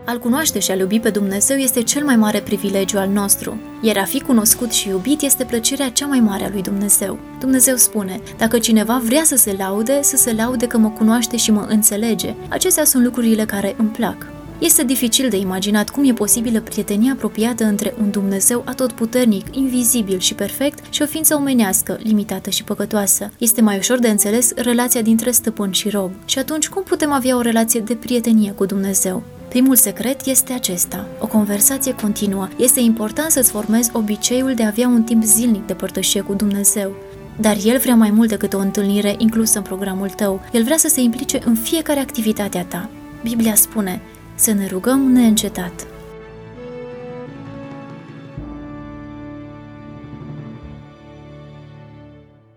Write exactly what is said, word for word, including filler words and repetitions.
A-L cunoaște și a-L iubi pe Dumnezeu este cel mai mare privilegiu al nostru, iar a fi cunoscut și iubit este plăcerea cea mai mare a lui Dumnezeu. Dumnezeu spune, dacă cineva vrea să se laude, să se laude că mă cunoaște și mă înțelege. Acestea sunt lucrurile care îmi plac. Este dificil de imaginat cum e posibilă prietenia apropiată între un Dumnezeu atotputernic, invizibil și perfect și o ființă omenească, limitată și păcătoasă. Este mai ușor de înțeles relația dintre stăpân și rob. Și atunci cum putem avea o relație de prietenie cu Dumnezeu? Primul secret este acesta, o conversație continuă. Este important să-ți formezi obiceiul de a avea un timp zilnic de părtășie cu Dumnezeu. Dar El vrea mai mult decât o întâlnire inclusă în programul tău. El vrea să se implice în fiecare activitate a ta. Biblia spune, să ne rugăm neîncetat.